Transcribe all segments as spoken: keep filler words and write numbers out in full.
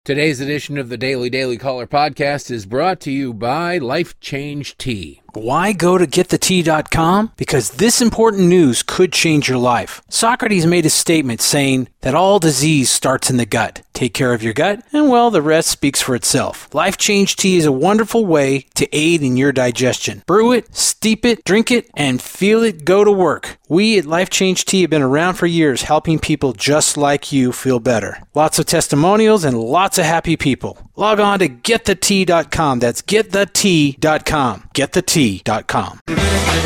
Today's edition of the Daily Daily Caller podcast is brought to you by Life Change Tea. Why go to get the tea dot com? Because this important news could change your life. Socrates made a statement saying that all disease starts in the gut. Take care of your gut, and well, the rest speaks for itself. Life Change Tea is a wonderful way to aid in your digestion. Brew it, steep it, drink it, and feel it go to work. We at Life Change Tea have been around for years helping people just like you feel better. Lots of testimonials and lots of happy people. Log on to get the tea dot com. That's get the tea dot com. get the tea dot com. Alrighty,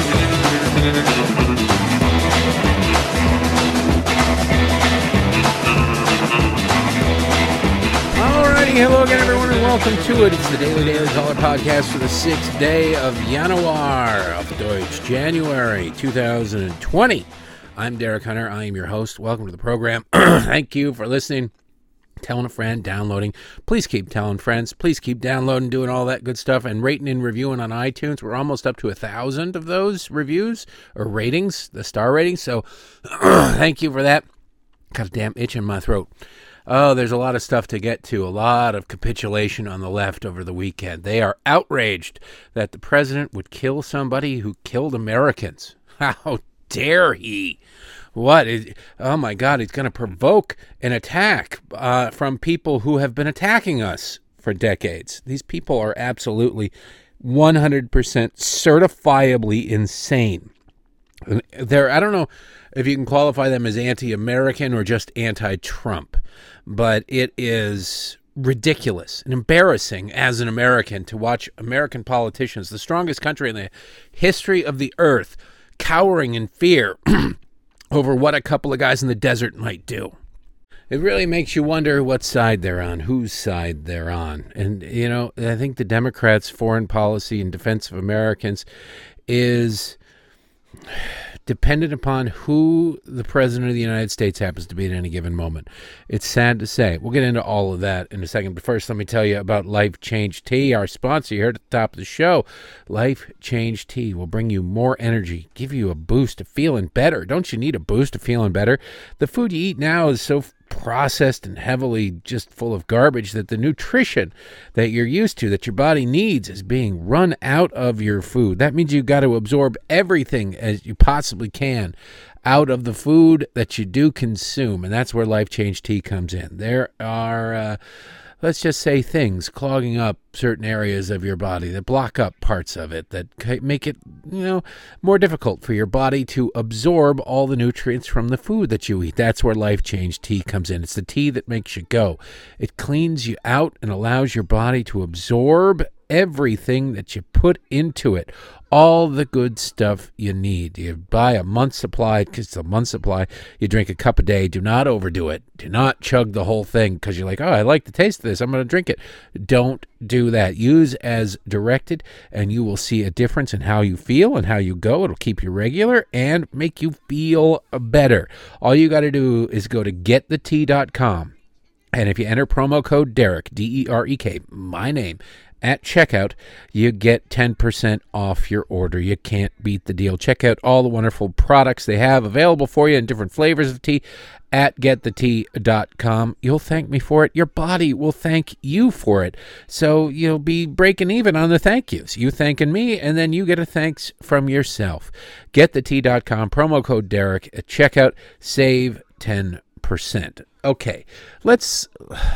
hello again everyone and welcome to it. It's the Daily Daily Caller podcast for the sixth day of Januar, auf Deutsch, January two thousand twenty. I'm Derek Hunter. I am your host. Welcome to the program. Thank you for listening, telling a friend, downloading. Please keep telling friends. Please keep downloading, doing all that good stuff, and rating and reviewing on iTunes. We're almost up to a thousand of those reviews or ratings, the star ratings. So thank you for that. Got a damn itch in my throat. Oh, there's a lot of stuff to get to. A lot of capitulation on the left over the weekend. They are outraged that the president would kill somebody who killed Americans. How dare he? What is, oh my God, he's going to provoke an attack uh, from people who have been attacking us for decades. These people are absolutely one hundred percent certifiably insane. They're, I don't know if you can qualify them as anti-American or just anti-Trump, but it is ridiculous and embarrassing as an American to watch American politicians, the strongest country in the history of the earth, cowering in fear over what a couple of guys in the desert might do. It really makes you wonder what side they're on, whose side they're on. And, you know, I think the Democrats' foreign policy in defense of Americans is dependent upon who the president of the United States happens to be at any given moment. It's sad to say. We'll get into all of that in a second. But first, let me tell you about Life Change Tea, our sponsor here at the top of the show. Life Change Tea will bring you more energy, give you a boost of feeling better. Don't you need a boost of feeling better? The food you eat now is so processed and heavily just full of garbage that the nutrition that you're used to, that your body needs, is being run out of your food. That means you've got to absorb everything as you possibly can out of the food that you do consume, and that's where Life Change Tea comes in. There are uh, let's just say things clogging up certain areas of your body that block up parts of it, that make it, you know, more difficult for your body to absorb all the nutrients from the food that you eat. That's where Life Change Tea comes in. It's the tea that makes you go. It cleans you out and allows your body to absorb everything that you put into it, all the good stuff you need. You buy a month's supply because it's a month's supply. You drink a cup a day. Do not overdo it. Do not chug the whole thing because you're like, oh, I like the taste of this, I'm going to drink it. Don't do that. Use as directed, and you will see a difference in how you feel and how you go. It'll keep you regular and make you feel better. All you got to do is go to get the tea dot com, and if you enter promo code Derek, D E R E K, my name, at checkout, you get ten percent off your order. You can't beat the deal. Check out all the wonderful products they have available for you in different flavors of tea at get the tea dot com. You'll thank me for it. Your body will thank you for it. So you'll be breaking even on the thank yous. You thanking me, and then you get a thanks from yourself. get the tea dot com, promo code Derek at checkout. Save ten percent. Okay, let's...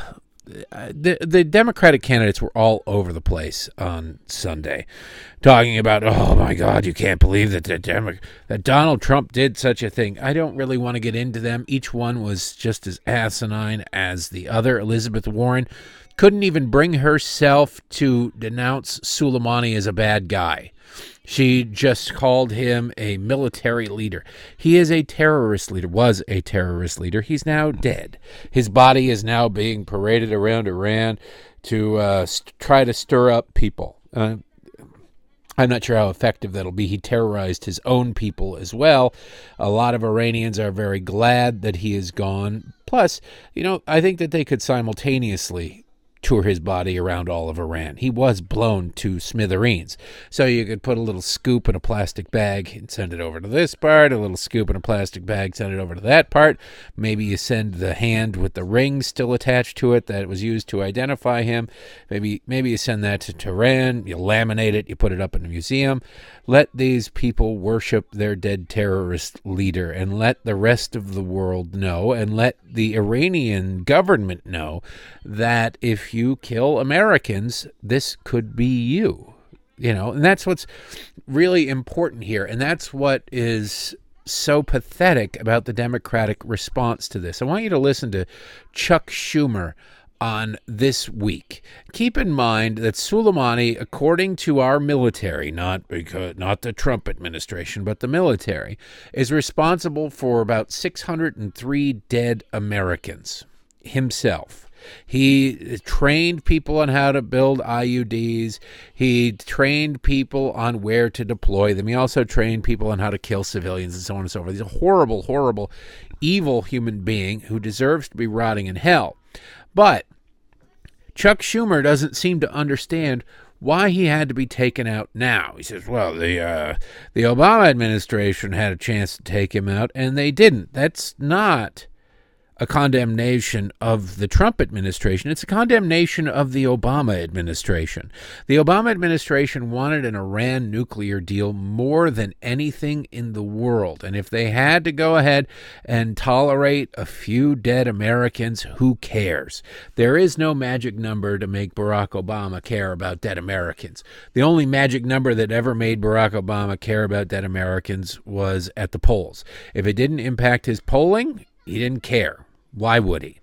The the Democratic candidates were all over the place on Sunday, talking about, oh my God, you can't believe that the Demo- that Donald Trump did such a thing. I don't really want to get into them. Each one was just as asinine as the other. Elizabeth Warren couldn't even bring herself to denounce Soleimani as a bad guy. She just called him a military leader. He is a terrorist leader, was a terrorist leader. He's now dead. His body is now being paraded around Iran to uh, st- try to stir up people. Uh, I'm not sure how effective that'll be. He terrorized his own people as well. A lot of Iranians are very glad that he is gone. Plus, you know, I think that they could simultaneously tour his body around all of Iran. He was blown to smithereens. So you could put a little scoop in a plastic bag and send it over to this part, a little scoop in a plastic bag, send it over to that part. Maybe you send the hand with the ring still attached to it that was used to identify him. Maybe maybe you send that to Tehran, you laminate it, you put it up in a museum. Let these people worship their dead terrorist leader, and let the rest of the world know, and let the Iranian government know that if you kill Americans, this could be you. You know, and that's what's really important here. And that's what is so pathetic about the Democratic response to this. I want you to listen to Chuck Schumer on This Week. Keep in mind that Soleimani, according to our military, not because not the Trump administration, but the military, is responsible for about six hundred three dead Americans himself. He trained people on how to build I U Ds. He trained people on where to deploy them. He also trained people on how to kill civilians and so on and so forth. He's a horrible, horrible, evil human being who deserves to be rotting in hell. But Chuck Schumer doesn't seem to understand why he had to be taken out now. He says, well, the uh, the Obama administration had a chance to take him out, and they didn't. That's not a condemnation of the Trump administration. It's a condemnation of the Obama administration. The Obama administration wanted an Iran nuclear deal more than anything in the world. And if they had to go ahead and tolerate a few dead Americans, who cares? There is no magic number to make Barack Obama care about dead Americans. The only magic number that ever made Barack Obama care about dead Americans was at the polls. If it didn't impact his polling, he didn't care. Why would he?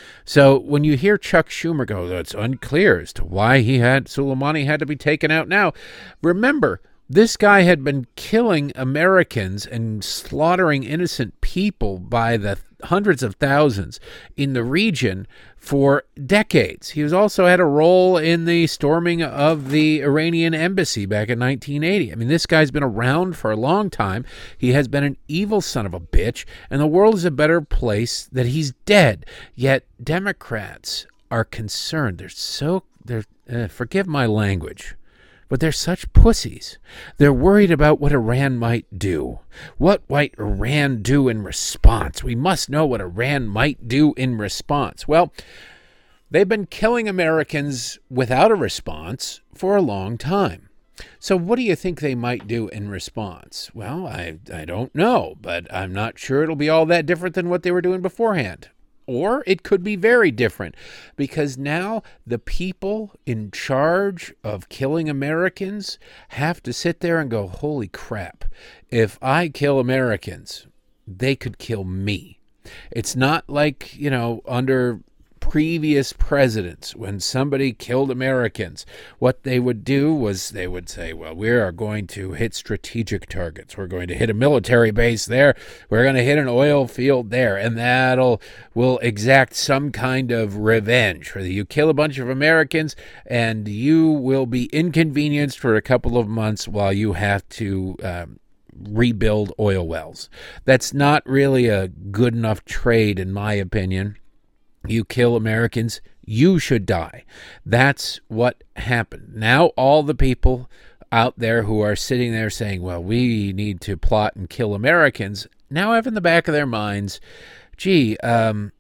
So when you hear Chuck Schumer go, it's unclear as to why he had Soleimani had to be taken out now. Remember, this guy had been killing Americans and slaughtering innocent people by the hundreds of thousands in the region for decades. He was also had a role in the storming of the Iranian embassy back in nineteen eighty. I mean, this guy's been around for a long time. He has been an evil son of a bitch, and the world is a better place that he's dead. Yet Democrats are concerned. They're so, they're, uh, forgive my language, but they're such pussies. They're worried about what Iran might do. What might Iran do in response? We must know what Iran might do in response. Well, they've been killing Americans without a response for a long time. So what do you think they might do in response? Well, I, I don't know, but I'm not sure it'll be all that different than what they were doing beforehand. Or it could be very different, because now the people in charge of killing Americans have to sit there and go, holy crap, if I kill Americans, they could kill me. It's not like, you know, under previous presidents, when somebody killed Americans, what they would do was they would say, well, we are going to hit strategic targets. We're going to hit a military base there. We're going to hit an oil field there, and that'll will exact some kind of revenge. You kill a bunch of Americans, and you will be inconvenienced for a couple of months while you have to um, rebuild oil wells. That's not really a good enough trade, in my opinion. You kill Americans, you should die. That's what happened. Now all the people out there who are sitting there saying, well, we need to plot and kill Americans, now have in the back of their minds, gee, um,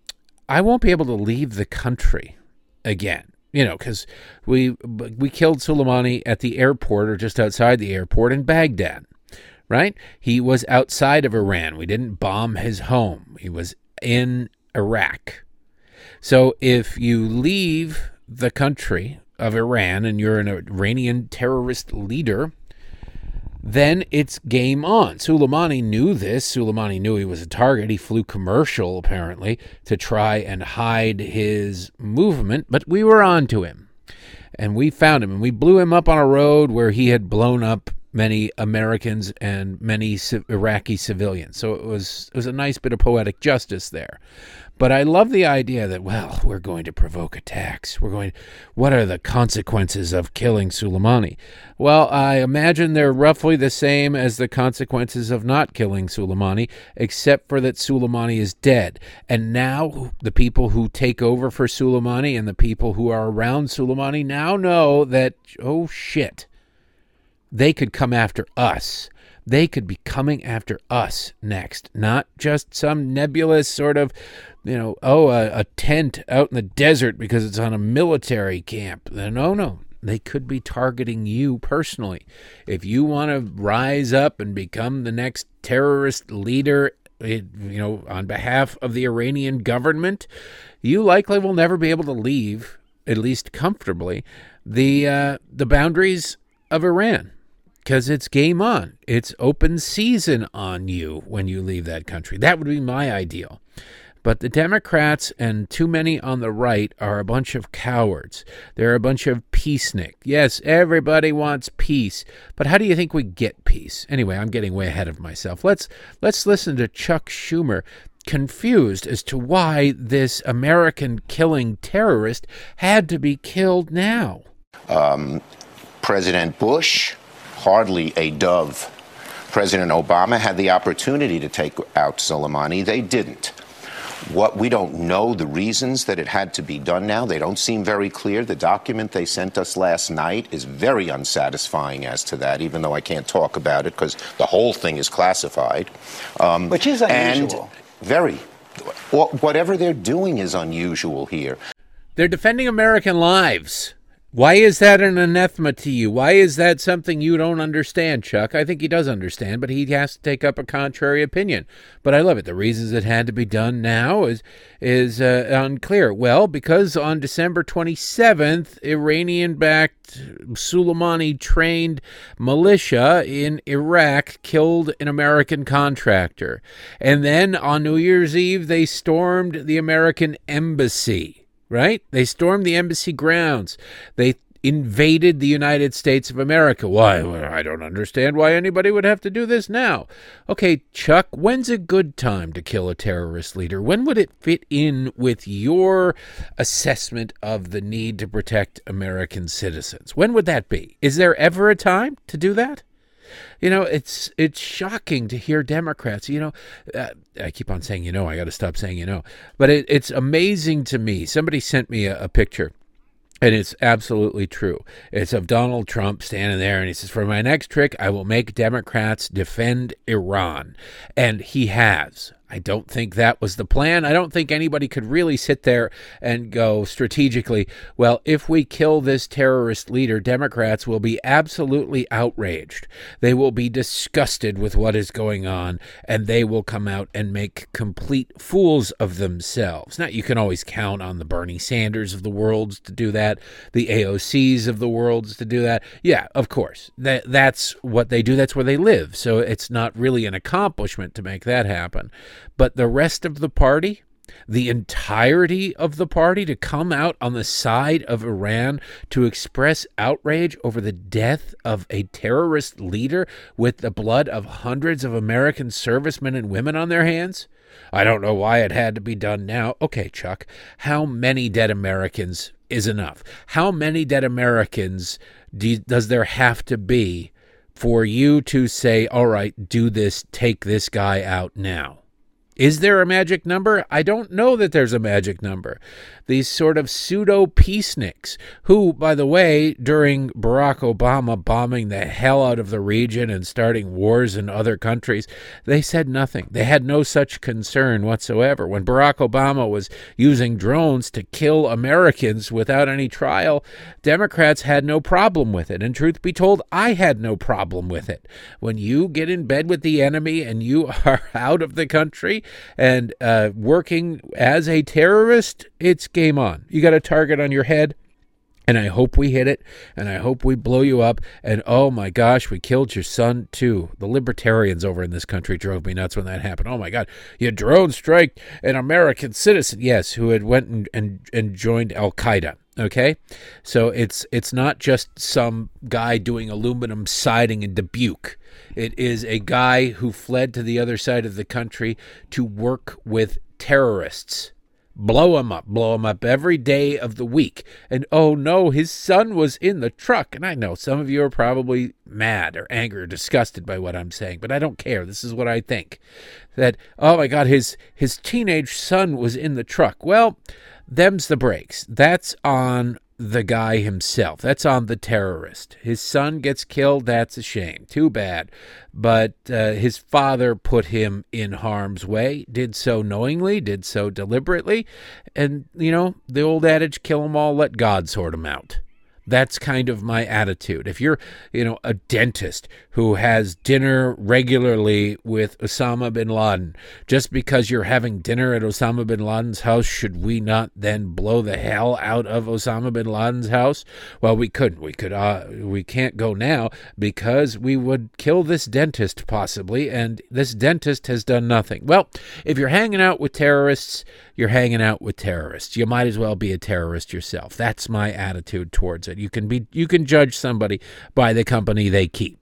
I won't be able to leave the country again. You know, because we, we killed Soleimani at the airport or just outside the airport in Baghdad, right? He was outside of Iran. We didn't bomb his home. He was in Iraq. So if you leave the country of Iran and you're an Iranian terrorist leader, then it's game on. Soleimani knew this. Soleimani knew he was a target. He flew commercial, apparently, to try and hide his movement, but we were on to him. And we found him, and we blew him up on a road where he had blown up many Americans and many Iraqi civilians. So it was it was a nice bit of poetic justice there. But I love the idea that, well, we're going to provoke attacks. We're going, what are the consequences of killing Soleimani? Well, I imagine they're roughly the same as the consequences of not killing Soleimani, except for that Soleimani is dead. And now the people who take over for Soleimani and the people who are around Soleimani now know that, oh, shit, they could come after us. They could be coming after us next, not just some nebulous sort of, you know, oh, a, a tent out in the desert because it's on a military camp. No, no, they could be targeting you personally. If you want to rise up and become the next terrorist leader, you know, on behalf of the Iranian government, you likely will never be able to leave, at least comfortably, the uh, the boundaries of Iran. Because it's game on. It's open season on you when you leave that country. That would be my ideal. But the Democrats and too many on the right are a bunch of cowards. They're a bunch of peacenik. Yes, everybody wants peace. But how do you think we get peace? Anyway, I'm getting way ahead of myself. Let's let's listen to Chuck Schumer, confused as to why this American killing terrorist had to be killed now. Um, President Bush, hardly a dove. President Obama had the opportunity to take out Soleimani. They didn't. What we don't know the reasons that it had to be done now. They don't seem very clear. The document they sent us last night is very unsatisfying as to that, even though I can't talk about it because the whole thing is classified. Um, Which is unusual. And very. Whatever they're doing is unusual here. They're defending American lives. Why is that an anathema to you? Why is that something you don't understand, Chuck? I think he does understand, but he has to take up a contrary opinion. But I love it. The reasons it had to be done now is is uh, unclear. Well, because on December twenty-seventh, Iranian-backed Soleimani-trained militia in Iraq killed an American contractor. And then on New Year's Eve, they stormed the American embassy. Right? They stormed the embassy grounds. They invaded the United States of America. Why? Well, I don't understand why anybody would have to do this now. Okay, Chuck, when's a good time to kill a terrorist leader? When would it fit in with your assessment of the need to protect American citizens? When would that be? Is there ever a time to do that? You know, it's it's shocking to hear Democrats, you know, uh, I keep on saying, you know, I got to stop saying, you know, but it, it's amazing to me. Somebody sent me a, a picture, and it's absolutely true. It's of Donald Trump standing there, and he says, for my next trick, I will make Democrats defend Iran. And he has. I don't think that was the plan. I don't think anybody could really sit there and go strategically, well, if we kill this terrorist leader, Democrats will be absolutely outraged. They will be disgusted with what is going on, and they will come out and make complete fools of themselves. Now, you can always count on the Bernie Sanders of the world to do that, the A O Cs of the world to do that. Yeah, of course. That That's what they do. That's where they live. So it's not really an accomplishment to make that happen. But the rest of the party, the entirety of the party, to come out on the side of Iran to express outrage over the death of a terrorist leader with the blood of hundreds of American servicemen and women on their hands? I don't know why it had to be done now. Okay, Chuck, how many dead Americans is enough? How many dead Americans do, does there have to be for you to say, all right, do this, take this guy out now? Is there a magic number? I don't know that there's a magic number. These sort of pseudo-peaceniks who, by the way, during Barack Obama bombing the hell out of the region and starting wars in other countries, they said nothing. They had no such concern whatsoever. When Barack Obama was using drones to kill Americans without any trial, Democrats had no problem with it. And truth be told, I had no problem with it. When you get in bed with the enemy and you are out of the country and uh, working as a terrorist, it's game on. You got a target on your head, and I hope we hit it, and I hope we blow you up, and oh my gosh, we killed your son too. The libertarians over in this country drove me nuts when that happened. Oh my God, you drone strike an American citizen, yes, who had went and, and, and joined Al-Qaeda. Okay, so it's it's not just some guy doing aluminum siding in Dubuque. It is a guy who fled to the other side of the country to work with terrorists. Blow him up, blow him up every day of the week. And oh no, his son was in the truck. And I know some of you are probably mad or angry or disgusted by what I'm saying, but I don't care. This is what I think. That, oh my God, his his teenage son was in the truck. Well, them's the breaks. That's on the guy himself. That's on the terrorist. His son gets killed. That's a shame. Too bad. But uh, his father put him in harm's way, did so knowingly, did so deliberately. And, you know, the old adage, kill 'em all, let God sort 'em out. That's kind of my attitude. If you're, you know, a dentist who has dinner regularly with Osama bin Laden, just because you're having dinner at Osama bin Laden's house, should we not then blow the hell out of Osama bin Laden's house? Well, we couldn't. We could. Uh, we can't go now because we would kill this dentist possibly, and this dentist has done nothing. Well, if you're hanging out with terrorists, you're hanging out with terrorists. You might as well be a terrorist yourself. That's my attitude towards it. You can be, you can judge somebody by the company they keep.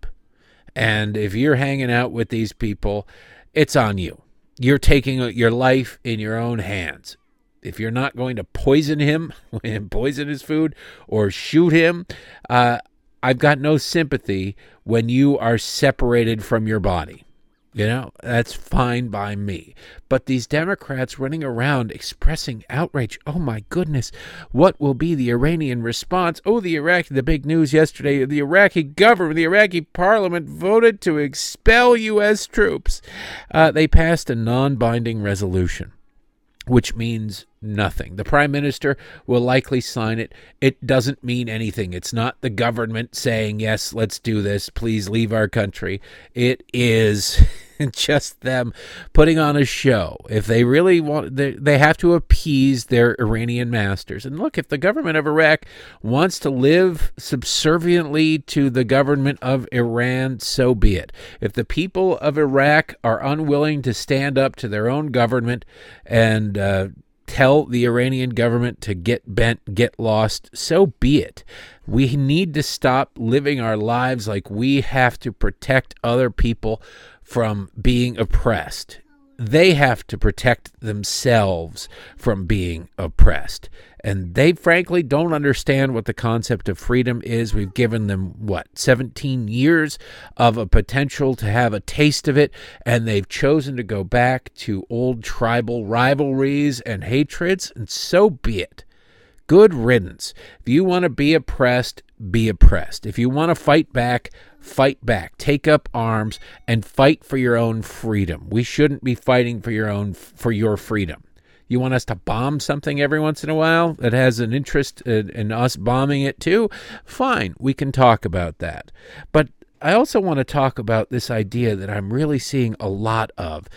And if you're hanging out with these people, it's on you. You're taking your life in your own hands. If you're not going to poison him and poison his food or shoot him, uh, I've got no sympathy when you are separated from your body. You know, that's fine by me. But these Democrats running around expressing outrage. Oh, my goodness. What will be the Iranian response? Oh, the Iraqi, the big news yesterday, the Iraqi government, the Iraqi parliament voted to expel U S troops. Uh, they passed a non-binding resolution, which means nothing. The prime minister will likely sign it. It doesn't mean anything. It's not the government saying, yes, let's do this. Please leave our country. It is just them putting on a show. If they really want, they, they have to appease their Iranian masters. And look, if the government of Iraq wants to live subserviently to the government of Iran, so be it. If the people of Iraq are unwilling to stand up to their own government and uh, tell the Iranian government to get bent, get lost, so be it. We need to stop living our lives like we have to protect other people from being oppressed. They have to protect themselves from being oppressed. And they frankly don't understand what the concept of freedom is. We've given them, what, seventeen years of a potential to have a taste of it, and they've chosen to go back to old tribal rivalries and hatreds, and so be it. Good riddance. If you want to be oppressed, be oppressed. If you want to fight back, fight back. Take up arms and fight for your own freedom. We shouldn't be fighting for your own for your freedom. You want us to bomb something every once in a while that has an interest in, in us bombing it too? Fine, we can talk about that. But I also want to talk about this idea that I'm really seeing a lot of,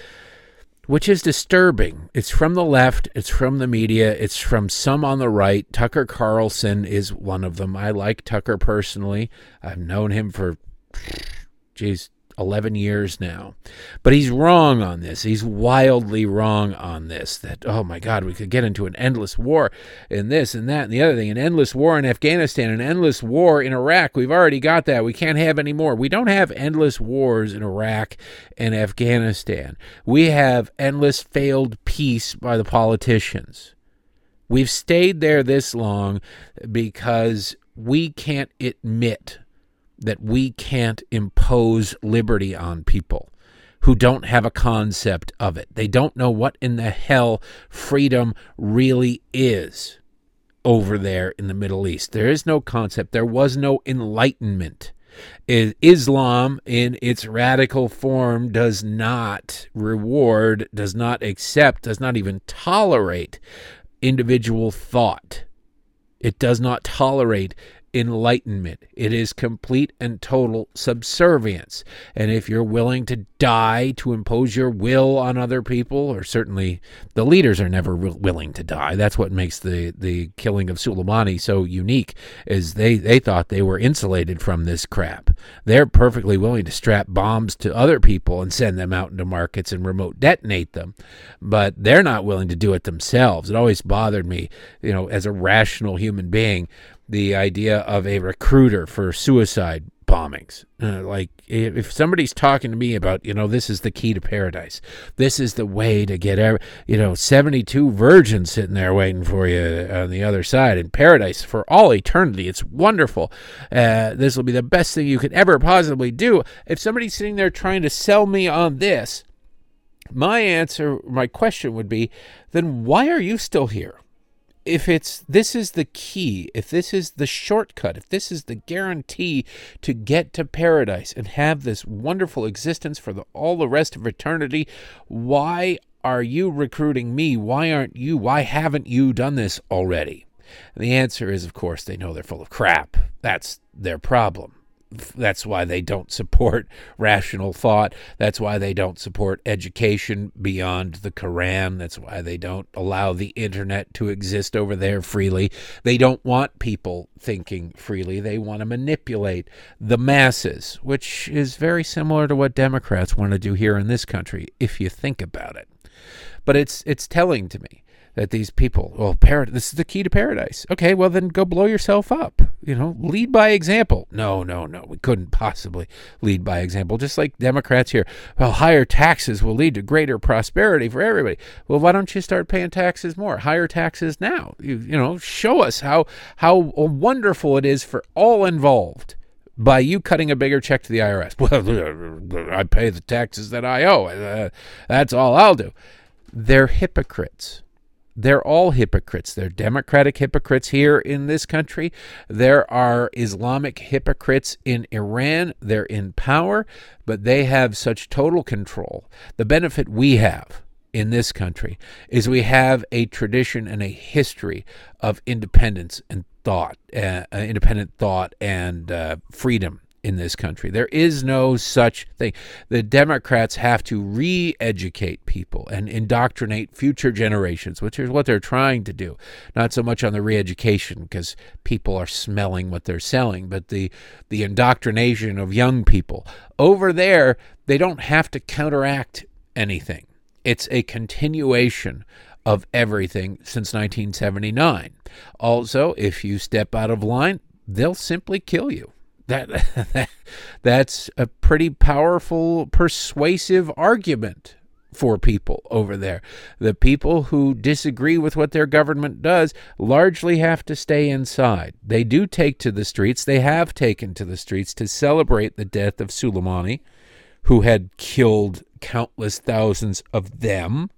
which is disturbing. It's from the left. It's from the media. It's from some on the right. Tucker Carlson is one of them. I like Tucker personally. I've known him for, geez, eleven years now. But he's wrong on this. He's wildly wrong on this. That, oh my God, we could get into an endless war in this and that and the other thing. An endless war in Afghanistan, an endless war in Iraq. We've already got that. We can't have any more. We don't have endless wars in Iraq and Afghanistan. We have endless failed peace by the politicians. We've stayed there this long because we can't admit that we can't impose liberty on people who don't have a concept of it. They don't know what in the hell freedom really is over there in the Middle East. There is no concept. There was no enlightenment. Islam, in its radical form, does not reward, does not accept, does not even tolerate individual thought. It does not tolerate enlightenment. It is complete and total subservience. And if you're willing to die to impose your will on other people, or certainly the leaders are never re- willing to die. That's what makes the, the killing of Soleimani so unique, is they, they thought they were insulated from this crap. They're perfectly willing to strap bombs to other people and send them out into markets and remote detonate them. But they're not willing to do it themselves. It always bothered me, you know, as a rational human being, the idea of a recruiter for suicide bombings. Uh, like, if somebody's talking to me about, you know, this is the key to paradise, this is the way to get, every, you know, seventy-two virgins sitting there waiting for you on the other side in paradise for all eternity. It's wonderful. Uh, this will be the best thing you could ever possibly do. If somebody's sitting there trying to sell me on this, my answer, my question would be, then why are you still here? If it's, this is the key, if this is the shortcut, if this is the guarantee to get to paradise and have this wonderful existence for the, all the rest of eternity, why are you recruiting me? Why aren't you? Why haven't you done this already? And the answer is, of course, they know they're full of crap. That's their problem. That's why they don't support rational thought. That's why they don't support education beyond the Quran. That's why they don't allow the internet to exist over there freely. They don't want people thinking freely. They want to manipulate the masses, which is very similar to what Democrats want to do here in this country, if you think about it. But it's it's telling to me that these people, well, parad- this is the key to paradise. Okay, well, then go blow yourself up. You know, lead by example. No, no, no, we couldn't possibly lead by example. Just like Democrats here, well, higher taxes will lead to greater prosperity for everybody. Well, why don't you start paying taxes more? Higher taxes now. You, you know, show us how how wonderful it is for all involved by you cutting a bigger check to the I R S. Well, I pay the taxes that I owe. Uh, that's all I'll do. They're hypocrites. They're all hypocrites. They're Democratic hypocrites here in this country. There are Islamic hypocrites in Iran. They're in power, but they have such total control. The benefit we have in this country is we have a tradition and a history of independence and thought, uh, independent thought and uh, freedom in this country. There is no such thing. The Democrats have to re-educate people and indoctrinate future generations, which is what they're trying to do. Not so much on the re-education, because people are smelling what they're selling, but the the indoctrination of young people. Over there, they don't have to counteract anything. It's a continuation of everything since nineteen seventy-nine. Also, if you step out of line, they'll simply kill you. That, that's a pretty powerful, persuasive argument for people over there. The people who disagree with what their government does largely have to stay inside. They do take to the streets. They have taken to the streets to celebrate the death of Soleimani, who had killed countless thousands of them.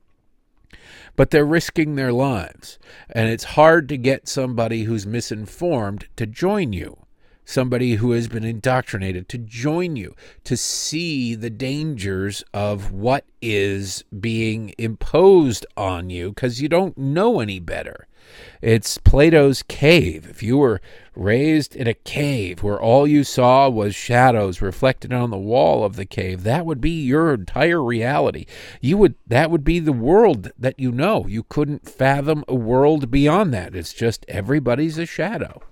But they're risking their lives. And it's hard to get somebody who's misinformed to join you. Somebody who has been indoctrinated to join you, to see the dangers of what is being imposed on you, because you don't know any better. It's Plato's cave. If you were raised in a cave where all you saw was shadows reflected on the wall of the cave, that would be your entire reality. You would that would be the world that you know. You couldn't fathom a world beyond that. It's just everybody's a shadow.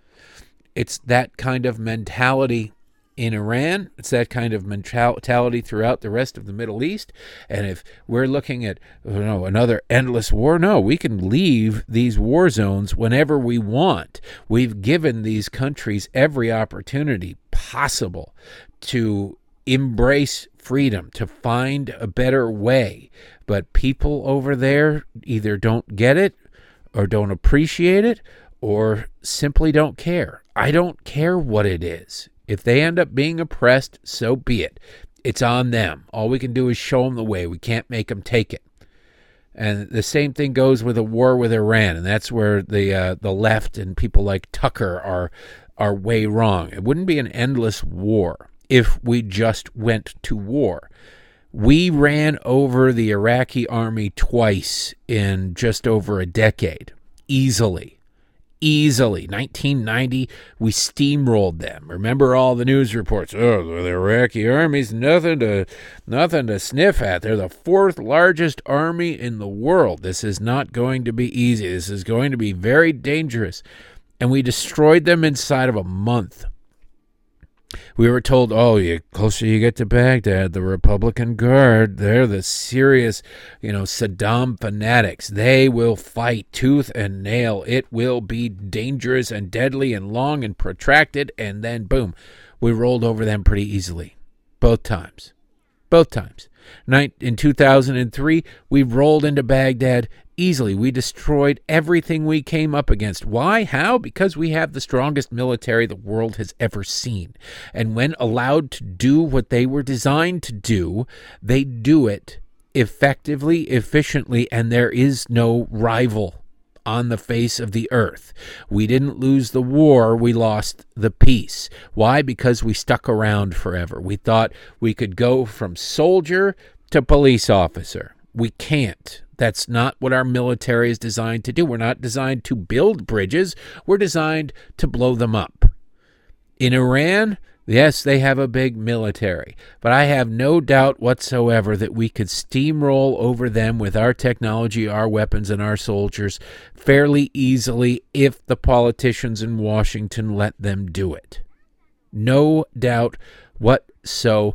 It's that kind of mentality in Iran. It's that kind of mentality throughout the rest of the Middle East. And if we're looking at, you know, another endless war, no, we can leave these war zones whenever we want. We've given these countries every opportunity possible to embrace freedom, to find a better way. But people over there either don't get it or don't appreciate it or simply don't care. I don't care what it is. If they end up being oppressed, so be it. It's on them. All we can do is show them the way. We can't make them take it. And the same thing goes with a war with Iran, and that's where the uh, the left and people like Tucker are are way wrong. It wouldn't be an endless war if we just went to war. We ran over the Iraqi army twice in just over a decade, easily. Easily. nineteen ninety, we steamrolled them. Remember all the news reports? Oh, the Iraqi army's nothing to nothing to sniff at. They're the fourth largest army in the world. This is not going to be easy. This is going to be very dangerous. And we destroyed them inside of a month. We were told, oh, the closer you get to Baghdad, the Republican Guard, they're the serious, you know, Saddam fanatics. They will fight tooth and nail. It will be dangerous and deadly and long and protracted. And then, boom, we rolled over them pretty easily. Both times. Both times. In two thousand three, we rolled into Baghdad easily. We destroyed everything we came up against. Why? How? Because we have the strongest military the world has ever seen. And when allowed to do what they were designed to do, they do it effectively, efficiently, and there is no rival on the face of the earth. We didn't lose the war, we lost the peace. Why? Because we stuck around forever. We thought we could go from soldier to police officer. We can't. That's not what our military is designed to do. We're not designed to build bridges. We're designed to blow them up. In Iran, yes, they have a big military, but I have no doubt whatsoever that we could steamroll over them with our technology, our weapons, and our soldiers fairly easily if the politicians in Washington let them do it. No doubt whatsoever.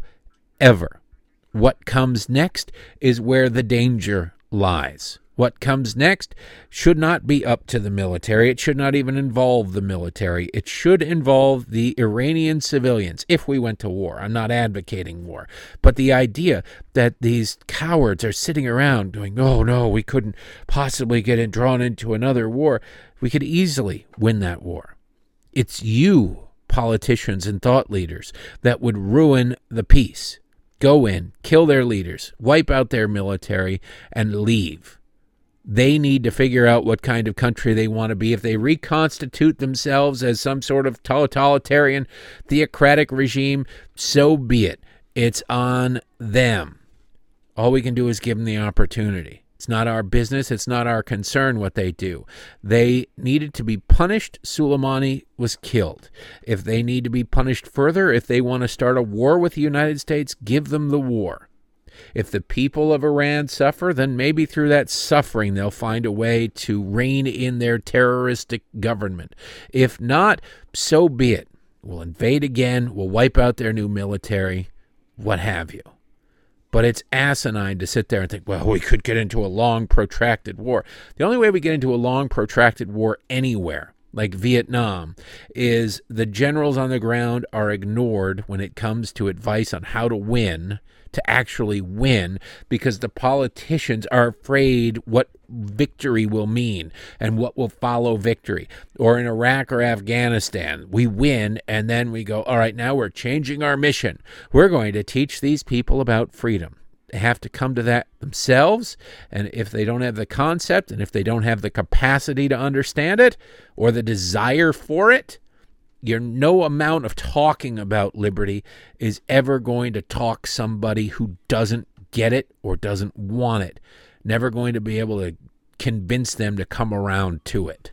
What comes next is where the danger lies. What comes next should not be up to the military. It should not even involve the military. It should involve the Iranian civilians if we went to war. I'm not advocating war. But the idea that these cowards are sitting around going, oh, no, we couldn't possibly get in, drawn into another war. We could easily win that war. It's you, politicians and thought leaders, that would ruin the peace. Go in, kill their leaders, wipe out their military, and leave. They need to figure out what kind of country they want to be. If they reconstitute themselves as some sort of totalitarian, theocratic regime, so be it. It's on them. All we can do is give them the opportunity. It's not our business. It's not our concern what they do. They needed to be punished. Soleimani was killed. If they need to be punished further, if they want to start a war with the United States, give them the war. If the people of Iran suffer, then maybe through that suffering they'll find a way to rein in their terroristic government. If not, so be it. We'll invade again. We'll wipe out their new military, what have you. But it's asinine to sit there and think, well, we could get into a long, protracted war. The only way we get into a long, protracted war anywhere, like Vietnam, is the generals on the ground are ignored when it comes to advice on how to win, to actually win, because the politicians are afraid what victory will mean and what will follow victory. Or in Iraq or Afghanistan, we win and then we go, all right, now we're changing our mission. We're going to teach these people about freedom. They have to come to that themselves, and if they don't have the concept and if they don't have the capacity to understand it or the desire for it, Your no amount of talking about liberty is ever going to talk somebody who doesn't get it or doesn't want it. Never going to be able to convince them to come around to it.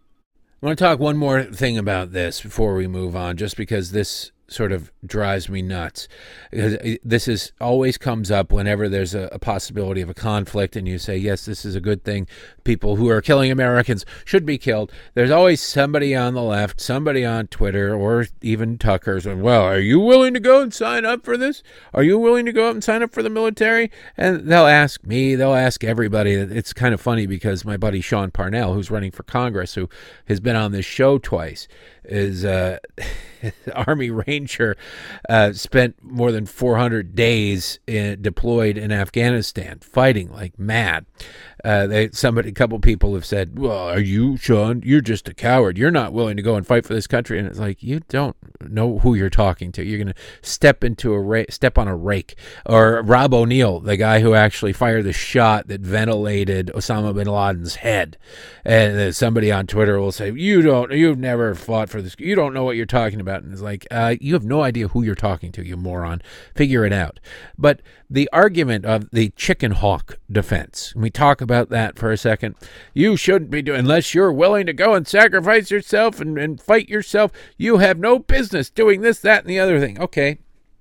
I want to talk one more thing about this before we move on, just because this sort of drives me nuts. This is always comes up whenever there's a, a possibility of a conflict and you say, yes, this is a good thing. People who are killing Americans should be killed. There's always somebody on the left, somebody on Twitter, or even Tucker saying, well, are you willing to go and sign up for this? Are you willing to go out and sign up for the military? And they'll ask me, they'll ask everybody. It's kind of funny because my buddy Sean Parnell, who's running for Congress, who has been on this show twice, is uh, Army Ranger, uh, spent more than four hundred days in, deployed in Afghanistan, fighting like mad. Uh, they, somebody, a couple people have said, well, are you, Sean, you're just a coward. You're not willing to go and fight for this country. And it's like, you don't know who you're talking to. You're going to step into a ra- step on a rake. Or Rob O'Neill, the guy who actually fired the shot that ventilated Osama bin Laden's head. And somebody on Twitter will say, you don't, you've never fought for this. You don't know what you're talking about. And it's like, uh, you have no idea who you're talking to, you moron. Figure it out. But the argument of the chicken hawk defense, we talk about that for a second. You shouldn't be doing, unless you're willing to go and sacrifice yourself and, and fight yourself, you have no business doing this, that, and the other thing. Okay.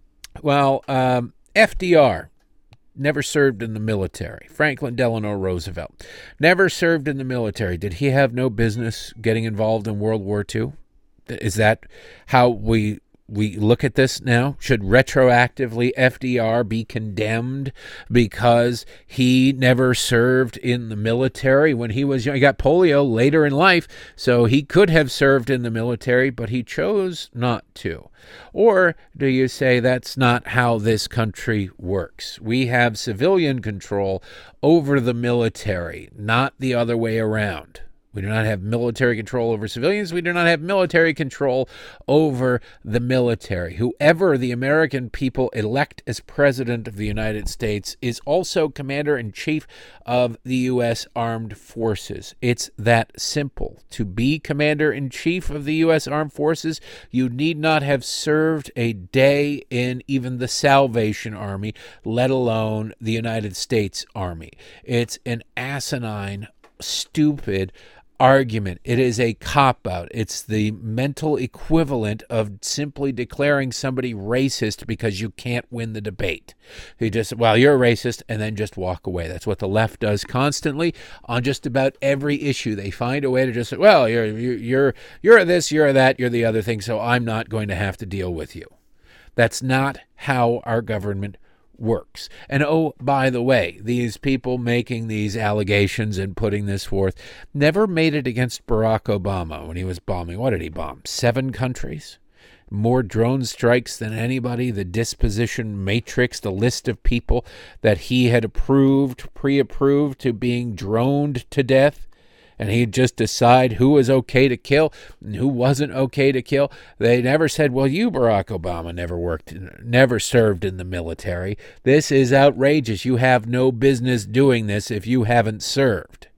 Well, um, F D R never served in the military. Franklin Delano Roosevelt never served in the military. Did he have no business getting involved in World War Two? Is that how we we look at this now? Should retroactively F D R be condemned because he never served in the military when he was young? He got polio later in life, so he could have served in the military, but he chose not to. Or do you say that's not how this country works? We have civilian control over the military, not the other way around. We do not have military control over civilians. We do not have military control over the military. Whoever the American people elect as president of the United States is also commander-in-chief of the U S Armed Forces. It's that simple. To be commander-in-chief of the U S Armed Forces, you need not have served a day in even the Salvation Army, let alone the United States Army. It's an asinine, stupid argument. It is a cop-out. It's the mental equivalent of simply declaring somebody racist because you can't win the debate. You just, well, you're a racist, and then just walk away. That's what the left does constantly on just about every issue. They find a way to just say, well, you're you're you're this, you're that, you're the other thing, so I'm not going to have to deal with you. That's not how our government works. And oh, by the way, these people making these allegations and putting this forth never made it against Barack Obama when he was bombing. What did he bomb? Seven countries? More drone strikes than anybody. The disposition matrix, the list of people that he had approved, pre-approved to being droned to death. And he'd just decide who was okay to kill and who wasn't okay to kill. They never said, well, you, Barack Obama, never worked, never served in the military. This is outrageous. You have no business doing this if you haven't served.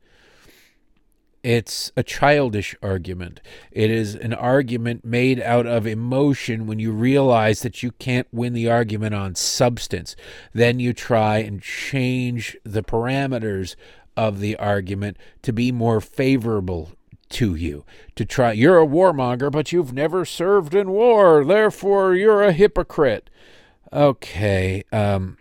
It's a childish argument. It is an argument made out of emotion when you realize that you can't win the argument on substance. Then you try and change the parameters of the argument to be more favorable to you. To try, you're a warmonger, but you've never served in war, therefore you're a hypocrite. Okay, um,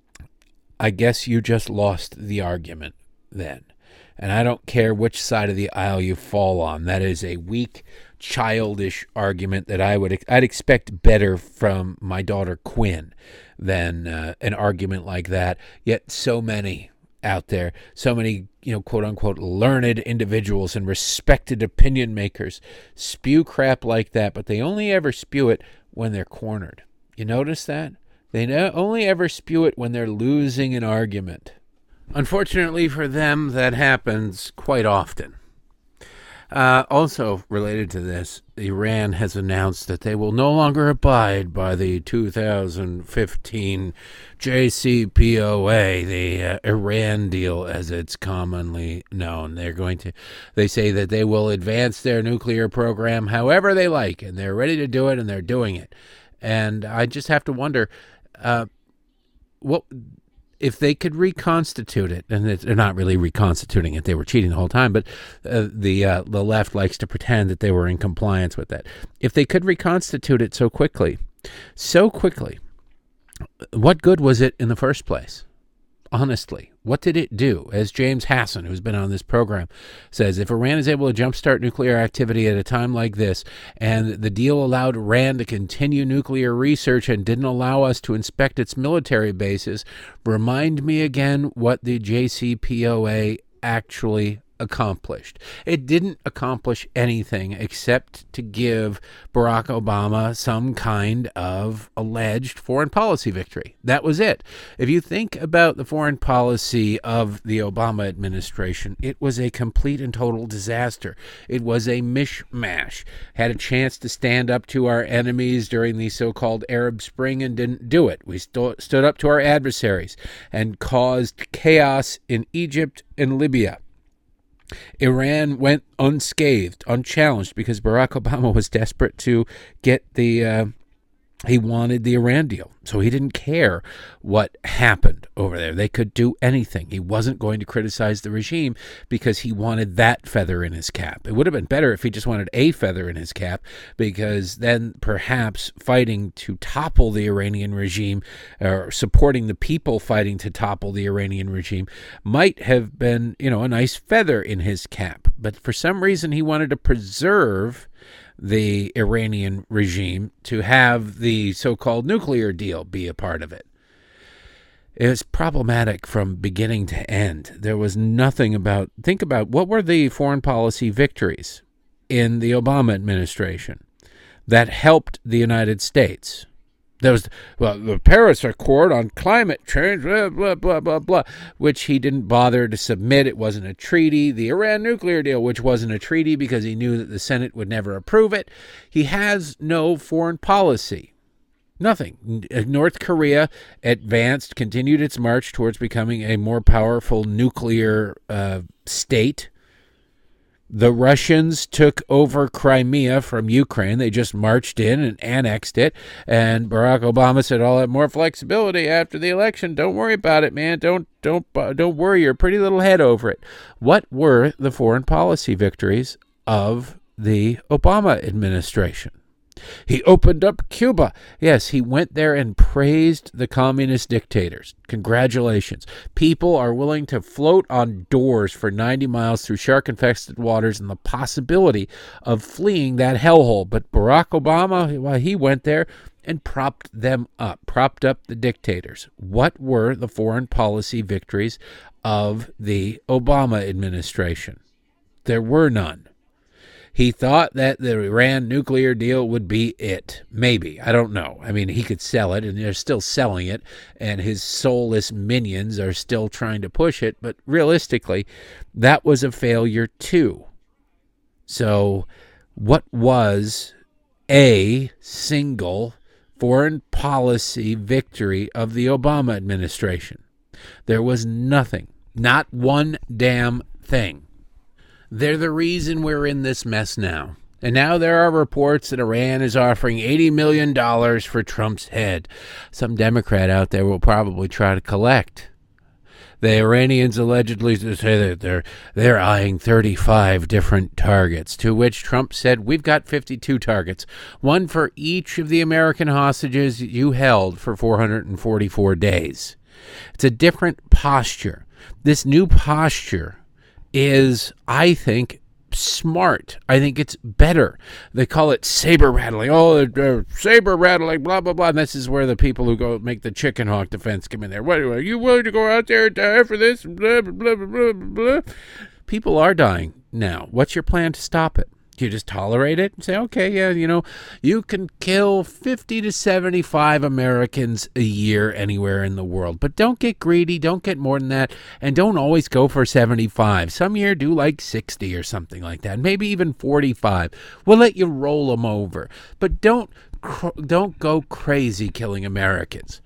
I guess you just lost the argument then. And I don't care which side of the aisle you fall on. That is a weak, childish argument that I would I'd expect better from my daughter Quinn than uh, an argument like that. Yet so many out there, so many, you know, quote unquote, learned individuals and respected opinion makers spew crap like that, but they only ever spew it when they're cornered. You notice that? They no- only ever spew it when they're losing an argument. Unfortunately for them, that happens quite often. Uh, also related to this, Iran has announced that they will no longer abide by the two thousand fifteen J C P O A, the uh, Iran deal as it's commonly known. They're going to, they say that they will advance their nuclear program however they like, and they're ready to do it, and they're doing it. And I just have to wonder, uh, what... if they could reconstitute it, and they're not really reconstituting it, they were cheating the whole time, but uh, the uh, the left likes to pretend that they were in compliance with that. If they could reconstitute it so quickly, so quickly, what good was it in the first place? Honestly, what did it do? As James Hassan, who's been on this program, says, if Iran is able to jumpstart nuclear activity at a time like this, and the deal allowed Iran to continue nuclear research and didn't allow us to inspect its military bases, remind me again what the J C P O A actually accomplished? It didn't accomplish anything except to give Barack Obama some kind of alleged foreign policy victory. That was it. If you think about the foreign policy of the Obama administration, it was a complete and total disaster. It was a mishmash. Had a chance to stand up to our enemies during the so-called Arab Spring and didn't do it. We st- stood up to our adversaries and caused chaos in Egypt and Libya. Iran went unscathed, unchallenged, because Barack Obama was desperate to get the, uh, he wanted the Iran deal. So he didn't care what happened over there. They could do anything. He wasn't going to criticize the regime because he wanted that feather in his cap. It would have been better if he just wanted a feather in his cap, because then perhaps fighting to topple the Iranian regime, or supporting the people fighting to topple the Iranian regime, might have been, you know, a nice feather in his cap. But for some reason, he wanted to preserve the Iranian regime to have the so-called nuclear deal be a part of it. It was problematic from beginning to end. There was nothing about, think about what were the foreign policy victories in the Obama administration that helped the United States. There was, well, the Paris Accord on climate change, blah, blah, blah, blah, blah, which he didn't bother to submit. It wasn't a treaty. The Iran nuclear deal, which wasn't a treaty because he knew that the Senate would never approve it. He has no foreign policy. Nothing. North Korea advanced, continued its march towards becoming a more powerful nuclear uh, state. The Russians took over Crimea from Ukraine. They just marched in and annexed it. And Barack Obama said, "I'll have more flexibility after the election. Don't worry about it, man. Don't don't uh, don't worry your pretty little head over it." What were the foreign policy victories of the Obama administration? He opened up Cuba. Yes, he went there and praised the communist dictators. Congratulations. People are willing to float on doors for ninety miles through shark-infested waters and the possibility of fleeing that hellhole. But Barack Obama, well, he went there and propped them up, propped up the dictators. What were the foreign policy victories of the Obama administration? There were none. He thought that the Iran nuclear deal would be it. Maybe. I don't know. I mean, he could sell it, and they're still selling it, and his soulless minions are still trying to push it. But realistically, that was a failure too. So what was a single foreign policy victory of the Obama administration? There was nothing. Not one damn thing. They're the reason we're in this mess now. And now there are reports that Iran is offering eighty million dollars for Trump's head. Some Democrat out there will probably try to collect. The Iranians allegedly say that they're, they're eyeing thirty-five different targets, to which Trump said, "We've got fifty-two targets, one for each of the American hostages you held for four hundred forty-four days. It's a different posture. This new posture is, I think, smart. I think it's better. They call it saber rattling. Oh, they're, uh, saber rattling, blah, blah, blah. And this is where the people who go make the chicken hawk defense come in there. What, are you willing to go out there and die for this? Blah, blah, blah, blah, blah. People are dying now. What's your plan to stop it? Do you just tolerate it and say, okay, yeah, you know, you can kill fifty to seventy-five Americans a year anywhere in the world, but don't get greedy, don't get more than that, and don't always go for seventy-five. Some year do like sixty or something like that, maybe even forty-five. We'll let you roll them over, but don't don't go crazy killing Americans.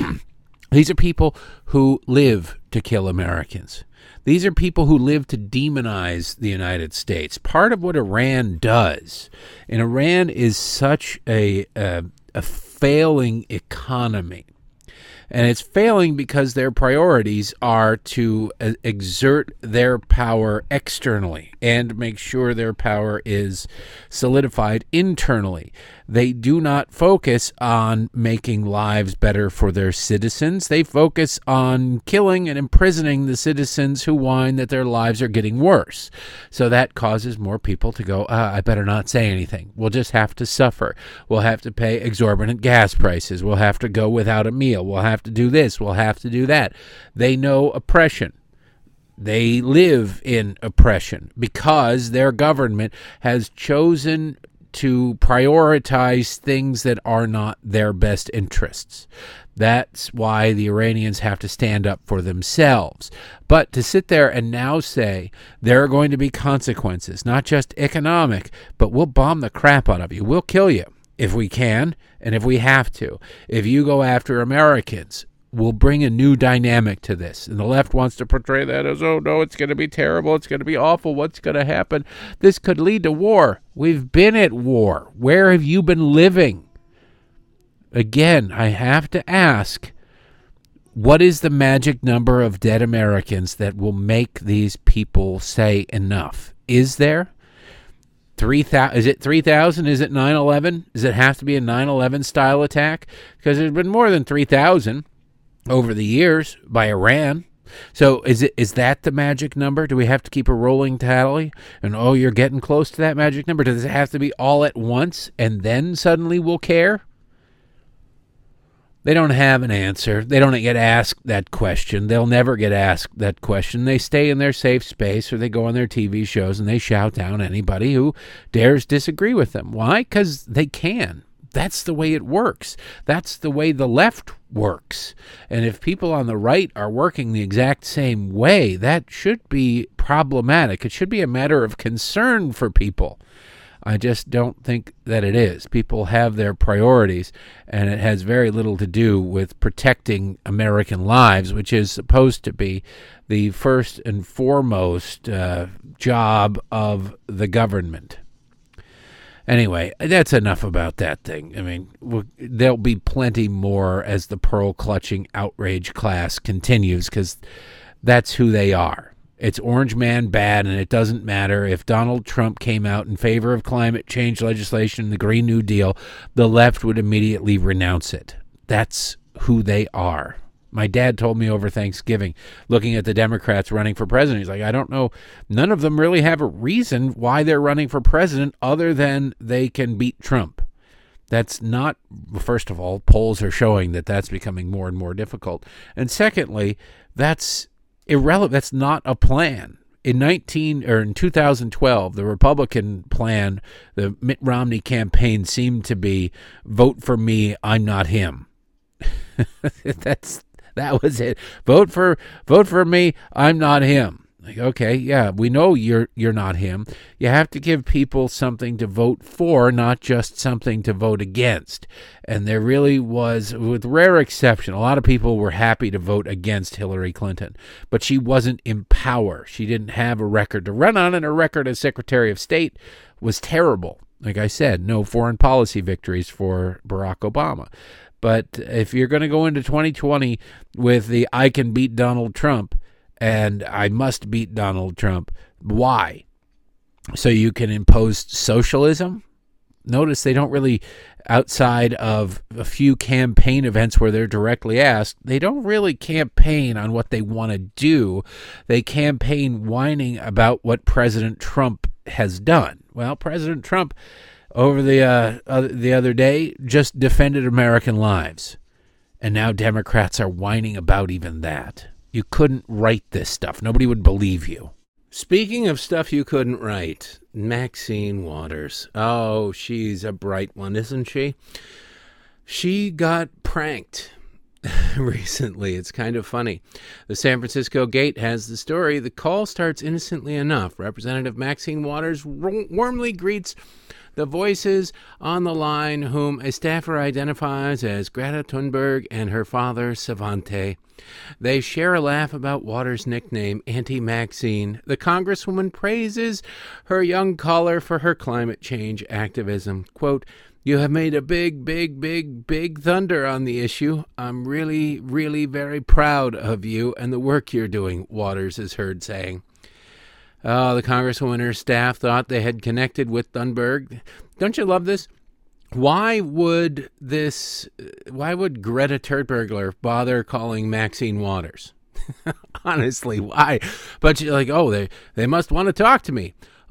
These are people who live to kill Americans. These are people who live to demonize the United States. Part of what Iran does, and Iran is such a, a, a failing economy, and it's failing because their priorities are to uh, exert their power externally and make sure their power is solidified internally. They do not focus on making lives better for their citizens. They focus on killing and imprisoning the citizens who whine that their lives are getting worse. So that causes more people to go, ah, I better not say anything. We'll just have to suffer. We'll have to pay exorbitant gas prices. We'll have to go without a meal. We'll have to do this. We'll have to do that. They know oppression. They live in oppression because their government has chosen to prioritize things that are not their best interests. That's why the Iranians have to stand up for themselves. But to sit there and now say there are going to be consequences, not just economic, but we'll bomb the crap out of you. We'll kill you if we can and if we have to. If you go after Americans, we'll bring a new dynamic to this. And the left wants to portray that as, oh, no, it's going to be terrible. It's going to be awful. What's going to happen? This could lead to war. We've been at war. Where have you been living? Again, I have to ask, what is the magic number of dead Americans that will make these people say enough? Is there? three thousand? Is it three thousand? Is it nine eleven? Does it have to be a nine eleven style attack? Because there's been more than three thousand over the years by Iran. So is it is that the magic number? Do we have to keep a rolling tally? And, oh, you're getting close to that magic number. Does it have to be all at once and then suddenly we'll care? They don't have an answer. They don't get asked that question. They'll never get asked that question. They stay in their safe space, or they go on their T V shows and they shout down anybody who dares disagree with them. Why? Because they can. That's the way it works. That's the way the left works. And if people on the right are working the exact same way, that should be problematic. It should be a matter of concern for people. I just don't think that it is. People have their priorities, and it has very little to do with protecting American lives, which is supposed to be the first and foremost uh, job of the government. Anyway, that's enough about that thing. I mean, we'll, there'll be plenty more as the pearl-clutching outrage class continues, because that's who they are. It's Orange Man bad, and it doesn't matter if Donald Trump came out in favor of climate change legislation, the Green New Deal, the left would immediately renounce it. That's who they are. My dad told me over Thanksgiving, looking at the Democrats running for president, he's like, I don't know, none of them really have a reason why they're running for president other than they can beat Trump. That's not, first of all, polls are showing that that's becoming more and more difficult. And secondly, that's irrelevant. That's not a plan. In nineteen or in two thousand twelve, the Republican plan, the Mitt Romney campaign seemed to be vote for me, I'm not him. That's that was it. Vote for vote for me, I'm not him. Like, okay, yeah, we know you're you're not him. You have to give people something to vote for, not just something to vote against. And there really was, with rare exception, a lot of people were happy to vote against Hillary Clinton, but she wasn't in power. She didn't have a record to run on, and her record as Secretary of State was terrible. Like I said, no foreign policy victories for Barack Obama. But if you're going to go into twenty twenty with the I can beat Donald Trump, and I must beat Donald Trump. Why? So you can impose socialism? Notice they don't really, outside of a few campaign events where they're directly asked, they don't really campaign on what they want to do. They campaign whining about what President Trump has done. Well, President Trump, over the uh, other, the other day, just defended American lives. And now Democrats are whining about even that. You couldn't write this stuff. Nobody would believe you. Speaking of stuff you couldn't write, Maxine Waters. Oh, she's a bright one, isn't she? She got pranked recently. It's kind of funny. The San Francisco Gate has the story. The call starts innocently enough. Representative Maxine Waters warmly greets the voices on the line, whom a staffer identifies as Greta Thunberg and her father, Savante. They share a laugh about Waters' nickname, Auntie Maxine. The Congresswoman praises her young caller for her climate change activism. Quote, "You have made a big, big, big, big thunder on the issue. I'm really, really very proud of you and the work you're doing," Waters is heard saying. Uh, the Congresswoman and her staff thought they had connected with Thunberg. Don't you love this? Why would this, why would Greta Thunberg bother calling Maxine Waters? Honestly, why? But you're like, oh, they, they must want to talk to me.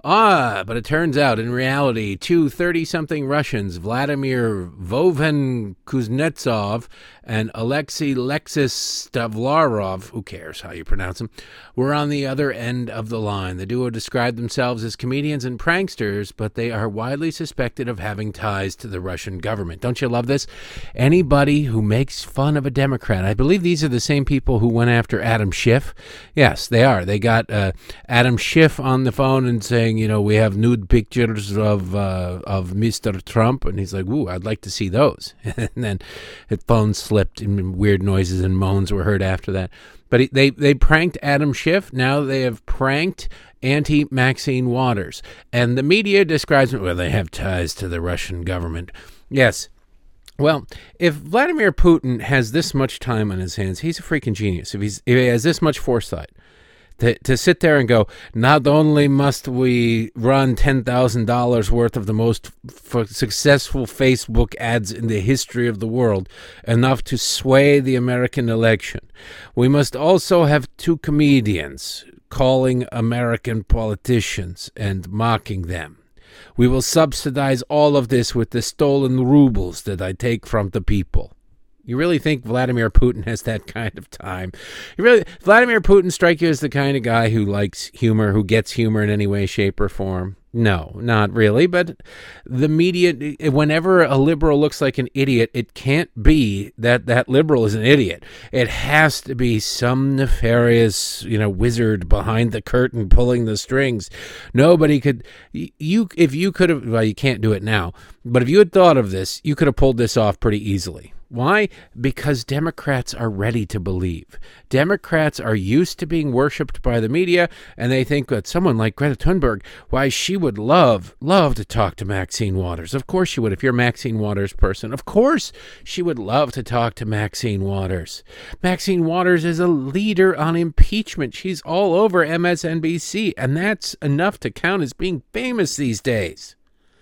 Ah, but it turns out, in reality, two thirty-something Russians, Vladimir Voven Kuznetsov and Alexei Lexis Stavlarov, who cares how you pronounce him, were on the other end of the line. The duo described themselves as comedians and pranksters, but they are widely suspected of having ties to the Russian government. Don't you love this? Anybody who makes fun of a Democrat, I believe these are the same people who went after Adam Schiff. Yes, they are. They got uh, Adam Schiff on the phone and saying, you know, we have nude pictures of uh, of Mister Trump, and he's like, ooh, I'd like to see those. And then his phone slipped, and weird noises and moans were heard after that. But he, they, they pranked Adam Schiff. Now they have pranked Auntie Maxine Waters. And the media describes it, well, they have ties to the Russian government. Yes. Well, if Vladimir Putin has this much time on his hands, he's a freaking genius. If, he's, if he has this much foresight, To, to sit there and go, not only must we run ten thousand dollars worth of the most f- successful Facebook ads in the history of the world, enough to sway the American election, we must also have two comedians calling American politicians and mocking them. We will subsidize all of this with the stolen rubles that I take from the people. You really think Vladimir Putin has that kind of time? You really, Vladimir Putin strike you as the kind of guy who likes humor, who gets humor in any way, shape, or form? No, not really. But the media, whenever a liberal looks like an idiot, it can't be that that liberal is an idiot. It has to be some nefarious, you know, wizard behind the curtain pulling the strings. Nobody could, you, if you could have, well, you can't do it now, but if you had thought of this, you could have pulled this off pretty easily. Why? Because Democrats are ready to believe. Democrats are used to being worshipped by the media, and they think that someone like Greta Thunberg, why, she would love, love to talk to Maxine Waters. Of course she would. If you're a Maxine Waters person, of course she would love to talk to Maxine Waters. Maxine Waters is a leader on impeachment. She's all over M S N B C, and that's enough to count as being famous these days.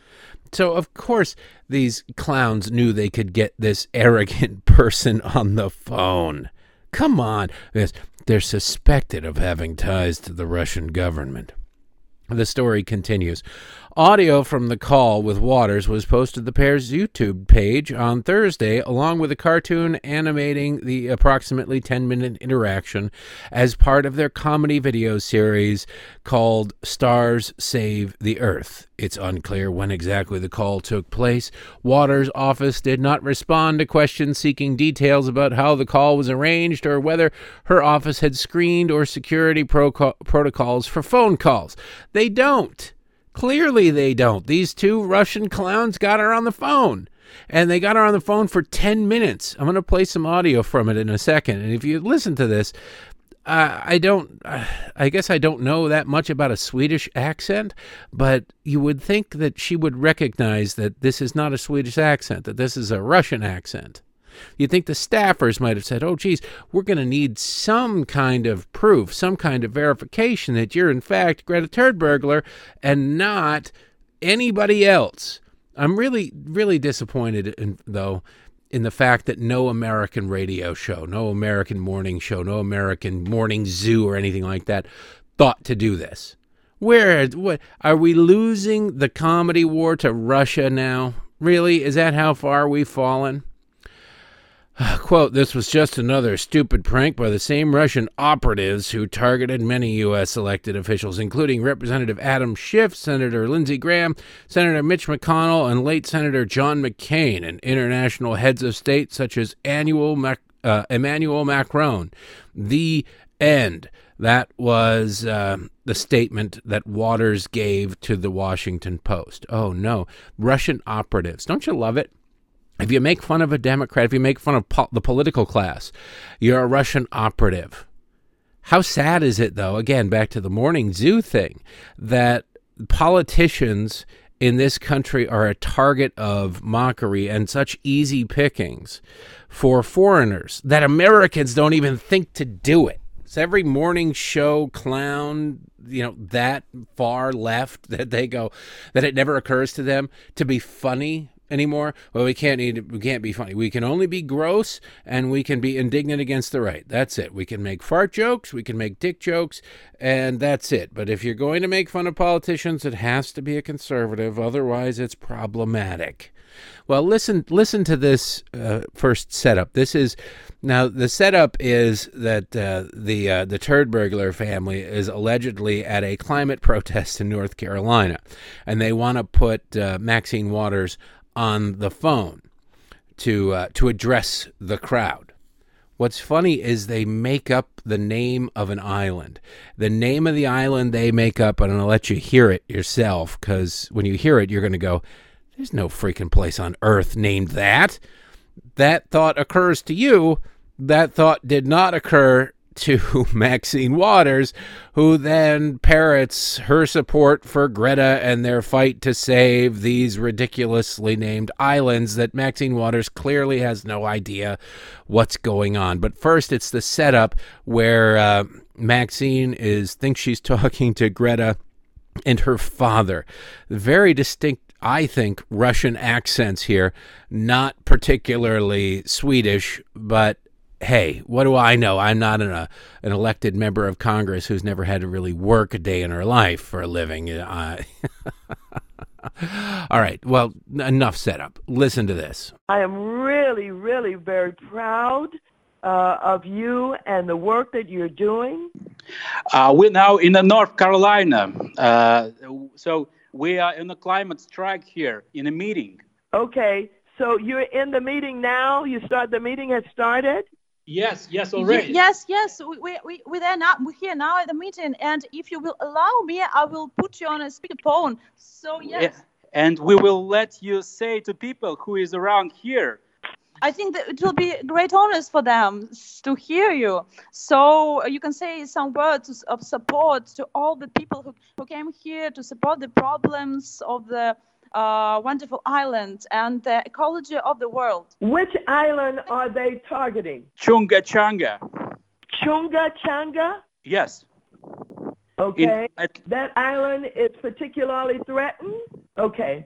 So, of course, these clowns knew they could get this arrogant person on the phone. Come on. Yes, they're suspected of having ties to the Russian government. The story continues. Audio from the call with Waters was posted to the pair's YouTube page on Thursday, along with a cartoon animating the approximately ten-minute interaction as part of their comedy video series called Stars Save the Earth. It's unclear when exactly the call took place. Waters' office did not respond to questions seeking details about how the call was arranged or whether her office had screened or security pro- protocols for phone calls. They don't. Clearly they don't. These two Russian clowns got her on the phone. And they got her on the phone for ten minutes. I'm going to play some audio from it in a second. And if you listen to this, uh, I don't, uh, I guess I don't know that much about a Swedish accent, but you would think that she would recognize that this is not a Swedish accent, that this is a Russian accent. You'd think the staffers might have said, oh, geez, we're going to need some kind of proof, some kind of verification that you're, in fact, Greta Thunberg and not anybody else. I'm really, really disappointed, in, though, in the fact that no American radio show, no American morning show, no American morning zoo or anything like that thought to do this. Where, what, are we losing the comedy war to Russia now? Really? Is that how far we've fallen? Quote, this was just another stupid prank by the same Russian operatives who targeted many U S elected officials, including Representative Adam Schiff, Senator Lindsey Graham, Senator Mitch McConnell, and late Senator John McCain, and international heads of state such as Annual Mac- uh, Emmanuel Macron. The end. That was uh, the statement that Waters gave to the Washington Post. Oh, no. Russian operatives. Don't you love it? If you make fun of a Democrat, if you make fun of po- the political class, you're a Russian operative. How sad is it, though, again, back to the morning zoo thing, that politicians in this country are a target of mockery and such easy pickings for foreigners that Americans don't even think to do it. It's every morning show clown, you know, that far left that they go, that it never occurs to them to be funny anymore? Well, we can't need, we can't be funny. We can only be gross, and we can be indignant against the right. That's it. We can make fart jokes, we can make dick jokes, and that's it. But if you're going to make fun of politicians, it has to be a conservative. Otherwise, it's problematic. Well, listen listen to this uh, first setup. This is now the setup is that uh, the uh, the turd burglar family is allegedly at a climate protest in North Carolina, and they want to put uh, Maxine Waters on the phone to uh, to address the crowd. What's funny is they make up the name of an island. The name of the island they make up, and I'll let you hear it yourself, because when you hear it, you're going to go, there's no freaking place on earth named that. That thought occurs to you. That thought did not occur to Maxine Waters, who then parrots her support for Greta and their fight to save these ridiculously named islands that Maxine Waters clearly has no idea what's going on. But first, it's the setup where uh, Maxine is thinks she's talking to Greta and her father. Very distinct, I think, Russian accents here, not particularly Swedish, but hey, what do I know? I'm not an, a, an elected member of Congress who's never had to really work a day in her life for a living. Uh, all right, well, enough setup. Listen to this. I am really, really very proud uh, of you and the work that you're doing. Uh, we're now in uh, North Carolina, uh, so we are in a climate strike here in a meeting. Okay, so you're in the meeting now? You start the meeting has started? Yes, yes, already. Yes, yes, we we we we're there now. We're here now at the meeting, and if you will allow me, I will put you on a speakerphone. So yes. Yeah. And we will let you say to people who is around here. I think that it will be great honors for them to hear you. So you can say some words of support to all the people who, who came here to support the problems of the uh, wonderful island and the ecology of the world. Which island are they targeting? Chunga Changa. Chunga Changa? Yes. Okay. In, at, that island is particularly threatened? Okay.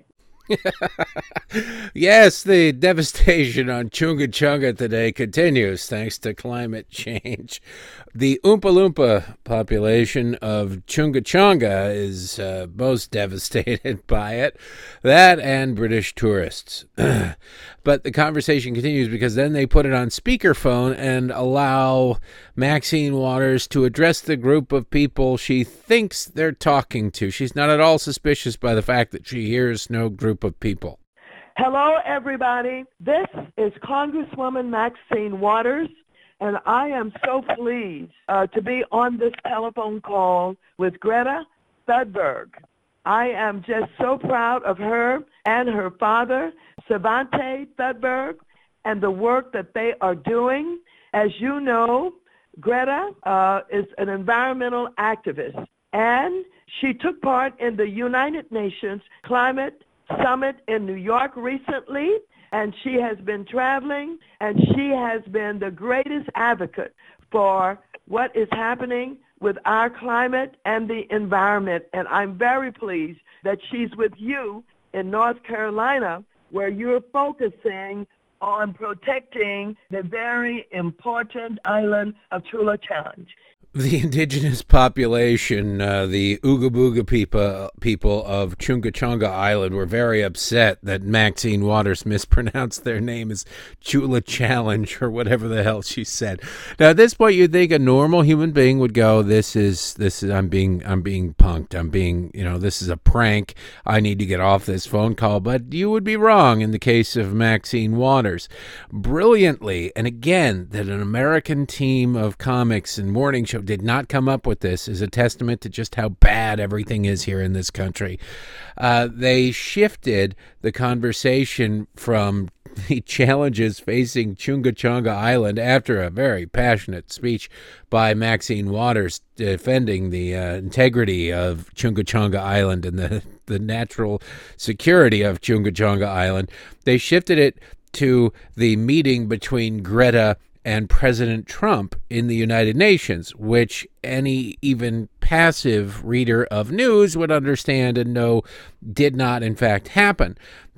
Yes, the devastation on Chunga Chunga today continues thanks to climate change. The Oompa Loompa population of Chunga Chunga is uh, most devastated by it. That and British tourists. But the conversation continues because then they put it on speakerphone and allow Maxine Waters to address the group of people she thinks they're talking to. She's not at all suspicious by the fact that she hears no group of people. Hello, everybody. This is Congresswoman Maxine Waters, and I am so pleased uh, to be on this telephone call with Greta Thunberg. I am just so proud of her and her father, Svante Thunberg, and the work that they are doing. As you know, Greta uh, is an environmental activist, and she took part in the United Nations Climate Summit in New York recently, and she has been traveling, and she has been the greatest advocate for what is happening with our climate and the environment. And I'm very pleased that she's with you in North Carolina, where you're focusing on protecting the very important island of Chula Challenge. The indigenous population, uh, the Ooga Booga people, people of Chunga Chunga Island, were very upset that Maxine Waters mispronounced their name as Chula Challenge or whatever the hell she said. Now, at this point, you'd think a normal human being would go, "This is this is I'm being I'm being punked. I'm being you know this is a prank. I need to get off this phone call." But you would be wrong in the case of Maxine Waters. Brilliantly, and again, that an American team of comics and morning show did not come up with this is a testament to just how bad everything is here in this country. Uh, they shifted the conversation from the challenges facing Chunga Chunga Island after a very passionate speech by Maxine Waters defending the uh, integrity of Chunga Chunga Island and the, the natural security of Chunga Chunga Island. They shifted it to the meeting between Greta and President Trump in the United Nations, which any even passive reader of news would understand and know did not, in fact, happen.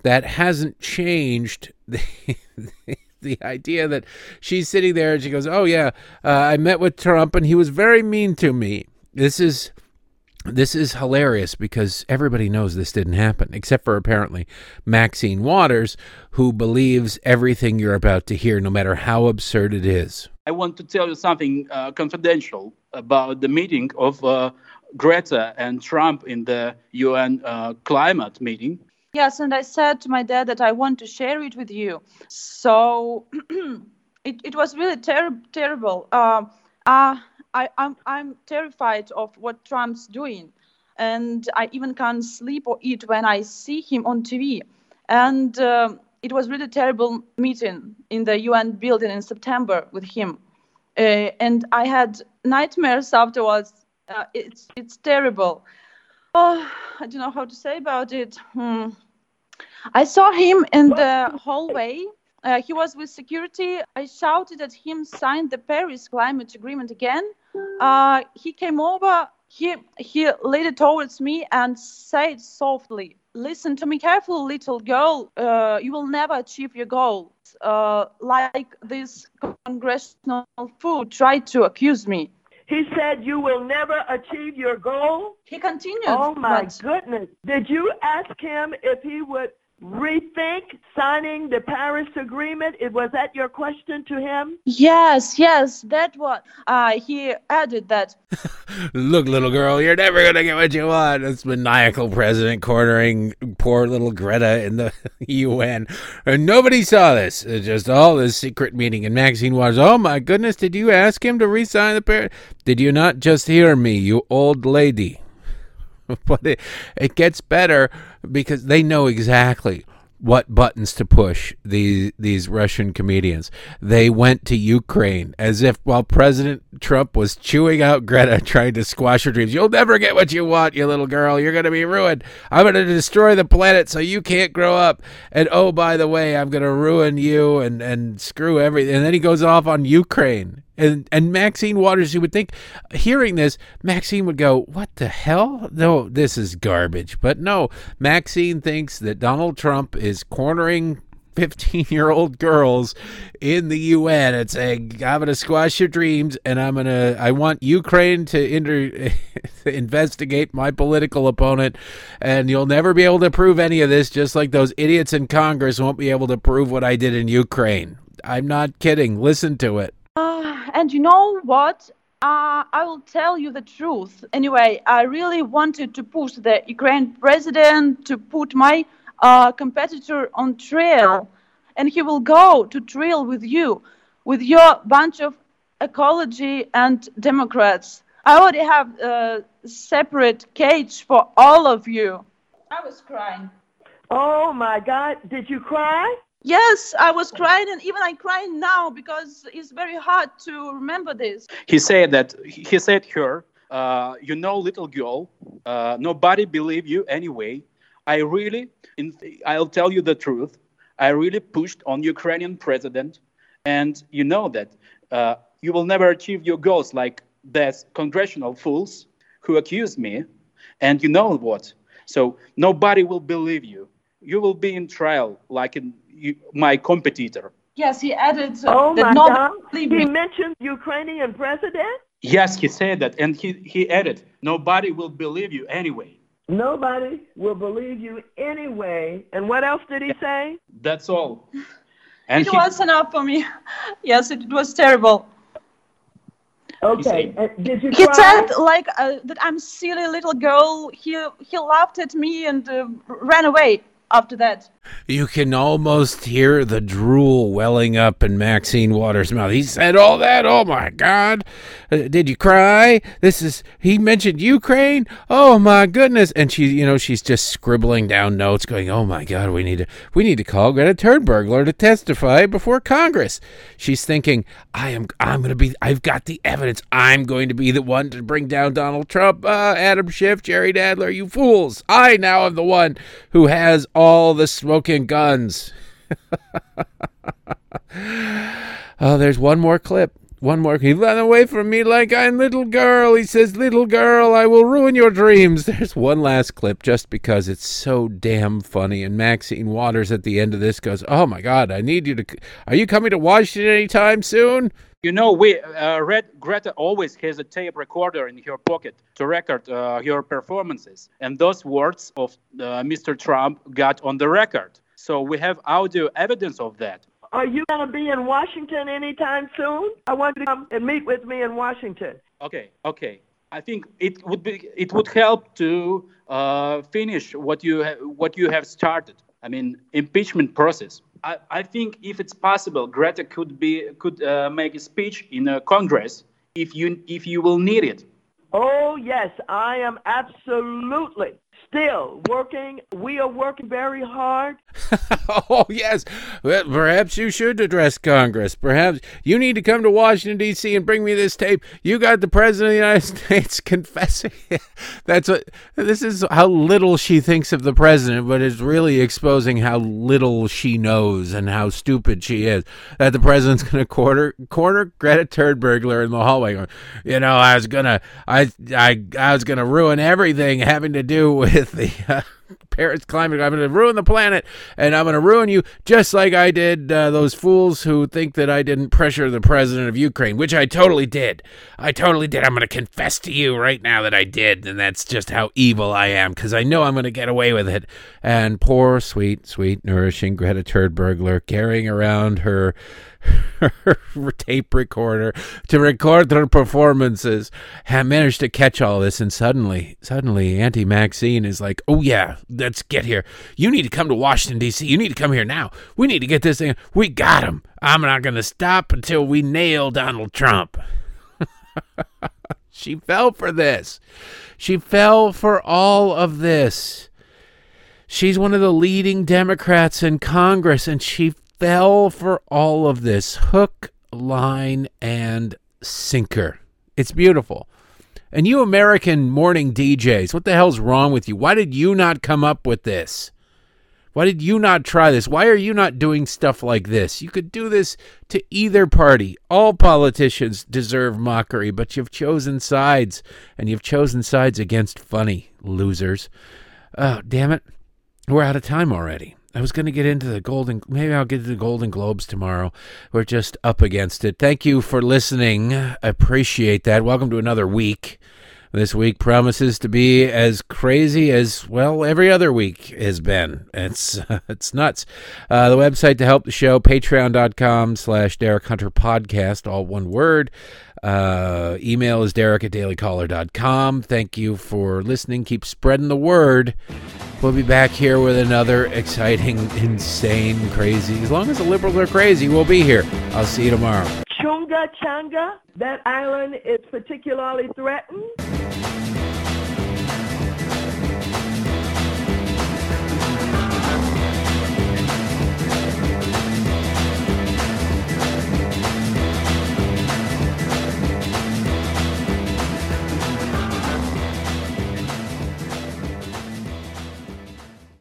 that hasn't changed the, the idea that she's sitting there and she goes, oh, yeah, uh, I met with Trump and he was very mean to me. This is this is hilarious because everybody knows this didn't happen, except for apparently Maxine Waters, who believes everything you're about to hear, no matter how absurd it is. I want to tell you something uh, confidential about the meeting of uh, Greta and Trump in the U N uh, climate meeting. Yes, and I said to my dad that I want to share it with you. So it, it was really ter- terrible. Uh, uh, I, I'm, I'm terrified of what Trump's doing. And I even can't sleep or eat when I see him on T V. And uh, it was really terrible meeting in the U N building in September with him. Uh, and I had nightmares afterwards. Uh, it's, it's terrible. Oh, I don't know how to say about it. Hmm. I saw him in the hallway. Uh, he was with security. I shouted at him, sign the Paris Climate Agreement again. Uh, he came over. He he leaned towards me and said softly, listen to me carefully, little girl. Uh, you will never achieve your goals. Uh, like this congressional fool tried to accuse me. He said you will never achieve your goal? He continued. Oh, my but... goodness. Did you ask him if he would rethink signing the Paris Agreement? It was that your question to him? Yes, yes, that was. Uh, he added that. Look, little girl, you're never going to get what you want. This maniacal president cornering poor little Greta in the U N. And nobody saw this. It's just all this secret meeting. And Maxine Waters, oh my goodness, did you ask him to re-sign the Paris? Did you not just hear me, you old lady? But it, it gets better because they know exactly what buttons to push, these these Russian comedians. They went to Ukraine as if while President Trump was chewing out Greta, trying to squash her dreams. You'll never get what you want, you little girl. You're going to be ruined. I'm going to destroy the planet so you can't grow up. And oh, by the way, I'm going to ruin you and, and screw everything. And then he goes off on Ukraine. And and Maxine Waters, you would think, hearing this, Maxine would go, what the hell? No, this is garbage. But no, Maxine thinks that Donald Trump is cornering fifteen-year-old girls in the U N and saying, I'm going to squash your dreams, and I'm going to, I want Ukraine to, inter- to investigate my political opponent, and you'll never be able to prove any of this, just like those idiots in Congress won't be able to prove what I did in Ukraine. I'm not kidding. Listen to it. Uh, and you know what? Uh, I will tell you the truth. Anyway, I really wanted to push the Ukraine president to put my uh, competitor on trial. And he will go to trial with you, with your bunch of ecology and Democrats. I already have a separate cage for all of you. I was crying. Oh, my God. Did you cry? Yes, I was crying, and even I cry now because it's very hard to remember this. He said that, he said her, uh, you know, little girl, uh, nobody believe you anyway. I really, in, I'll tell you the truth, I really pushed on Ukrainian president, and you know that uh, you will never achieve your goals like these congressional fools who accuse me, and you know what? So nobody will believe you. You will be in trial like in You, my competitor. Yes, he added. Uh, oh that my God! He me. mentioned Ukrainian president. Yes, he said that, and he he added, "Nobody will believe you anyway." Nobody will believe you anyway. And what else did he say? That's all. And it he, was enough for me. Yes, it, it was terrible. Okay. Uh, did you he cry? said like uh, that I'm silly little girl. He he laughed at me and uh, ran away. After that, you can almost hear the drool welling up in Maxine Waters' mouth. He said all that. Oh my God! Uh, did you cry? This is. He mentioned Ukraine. Oh my goodness! And she, you know, she's just scribbling down notes, going, "Oh my God, we need to, we need to call Greta Thunberg to testify before Congress." She's thinking, "I am, I'm going to be. I've got the evidence. I'm going to be the one to bring down Donald Trump, uh, Adam Schiff, Jerry Nadler. You fools! I now am the one who has all the smoking guns." Oh, there's one more clip. one more. He ran away from me like I'm little girl. He says, little girl, I will ruin your dreams. There's one last clip just because it's so damn funny. And Maxine Waters at the end of this goes, oh my God, I need you to, are you coming to Washington anytime soon? You know, we uh, read Greta always has a tape recorder in her pocket to record uh, her performances. And those words of uh, Mister Trump got on the record. So we have audio evidence of that. Are you going to be in Washington anytime soon? I want you to come and meet with me in Washington. Okay, okay. I think it would be it would help to uh, finish what you ha- what you have started. I mean, impeachment process. I, I think if it's possible, Greta could be could uh, make a speech in uh, Congress if you if you will need it. Oh yes, I am absolutely still working. We are working very hard. Oh, yes. Well, perhaps you should address Congress. Perhaps you need to come to Washington, D C and bring me this tape. You got the President of the United States confessing. That's what, this is how little she thinks of the president, but it's really exposing how little she knows and how stupid she is. That the president's going to corner, corner Greta Thunberg in the hallway going, you know, I was going to, I, I, I was going to ruin everything having to do with the uh, Paris climate. I'm going to ruin the planet, and I'm going to ruin you just like I did uh, those fools who think that I didn't pressure the president of Ukraine, which I totally did. I totally did. I'm going to confess to you right now that I did, and that's just how evil I am, because I know I'm going to get away with it. And poor, sweet, sweet, nourishing Greta Thunberg carrying around her her tape recorder to record their performances, have managed to catch all this, and suddenly, suddenly, Auntie Maxine is like, oh yeah, let's get here. You need to come to Washington, D C. You need to come here now. We need to get this thing. We got him. I'm not going to stop until we nail Donald Trump. She fell for this. She fell for all of this. She's one of the leading Democrats in Congress, and she fell for all of this. Hook, line, and sinker. It's beautiful. And you American morning D Js, what the hell's wrong with you? Why did you not come up with this? Why did you not try this? Why are you not doing stuff like this? You could do this to either party. All politicians deserve mockery, but you've chosen sides, and you've chosen sides against funny losers. Oh, damn it. We're out of time already. I was going to get into the Golden, maybe I'll get to the Golden Globes tomorrow. We're just up against it. Thank you for listening. I appreciate that. Welcome to another week. This week promises to be as crazy as, well, every other week has been. It's uh, it's nuts. Uh, the website to help the show, patreon.com slash Derek Hunter Podcast, all one word. Uh, email is derek at daily caller dot com. Thank you for listening. Keep spreading the word. We'll be back here with another exciting, insane, crazy. As long as the liberals are crazy, we'll be here. I'll see you tomorrow. Chunga Changa, that island is particularly threatened.